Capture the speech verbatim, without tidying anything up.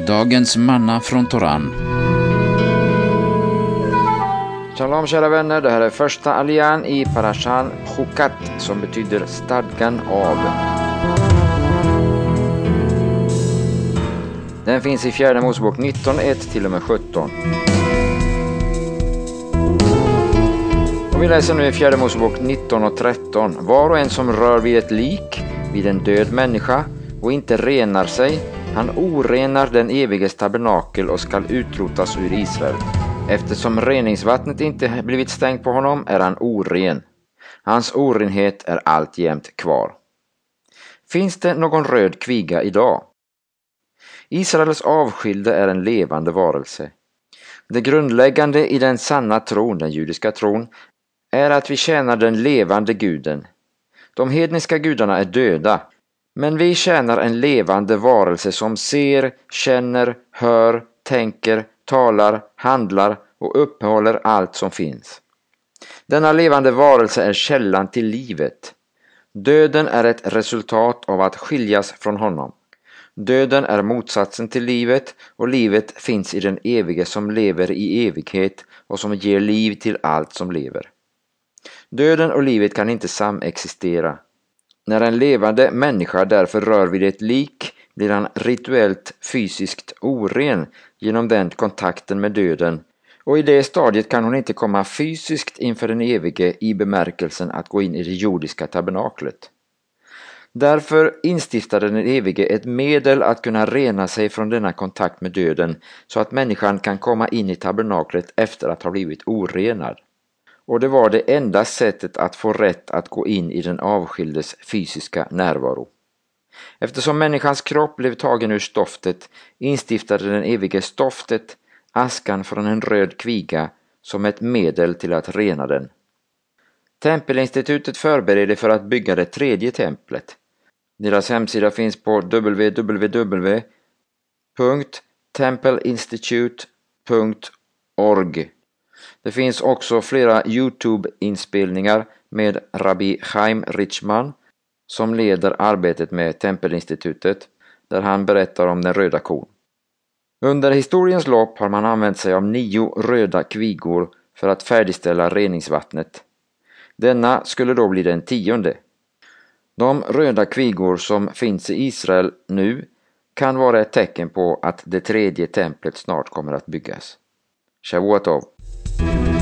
Dagens manna från Toran. Shalom kära vänner, det här är första allian i Parashan Chukat som betyder stadgan av. Den finns i fjärde Mosebok nitton, ett till och med sjutton. Och vi läser nu i fjärde Mosebok nitton och tretton. Var och en som rör vid ett lik, vid en död människa och inte renar sig, han orenar den eviges tabernakel och skall utrotas ur Israel. Eftersom reningsvattnet inte blivit stängt på honom är han oren. Hans orenhet är alltjämt kvar. Finns det någon röd kviga idag? Israels avskilde är en levande varelse. Det grundläggande i den sanna tron, den judiska tron, är att vi tjänar den levande guden. De hedniska gudarna är döda, men vi tjänar en levande varelse som ser, känner, hör, tänker, talar, handlar och uppehåller allt som finns. Denna levande varelse är källan till livet. Döden är ett resultat av att skiljas från honom. Döden är motsatsen till livet och livet finns i den evige som lever i evighet och som ger liv till allt som lever. Döden och livet kan inte samexistera. När en levande människa därför rör vid ett lik blir han rituellt fysiskt oren genom den kontakten med döden, och i det stadiet kan hon inte komma fysiskt inför den evige i bemärkelsen att gå in i det jordiska tabernaklet. Därför instiftade den evige ett medel att kunna rena sig från denna kontakt med döden så att människan kan komma in i tabernaklet efter att ha blivit orenad. Och det var det enda sättet att få rätt att gå in i den avskildes fysiska närvaro. Eftersom människans kropp blev tagen ur stoftet instiftade den evige stoftet, askan från en röd kviga, som ett medel till att rena den. Tempelinstitutet förbereder för att bygga det tredje templet. Deras hemsida finns på w w w punkt temple institute punkt org. Det finns också flera YouTube-inspelningar med Rabbi Chaim Richman som leder arbetet med Tempelinstitutet, där han berättar om den röda kon. Under historiens lopp har man använt sig av nio röda kvigor för att färdigställa reningsvattnet. Denna skulle då bli den tionde. De röda kvigor som finns i Israel nu kan vara ett tecken på att det tredje templet snart kommer att byggas. Shavuot tov.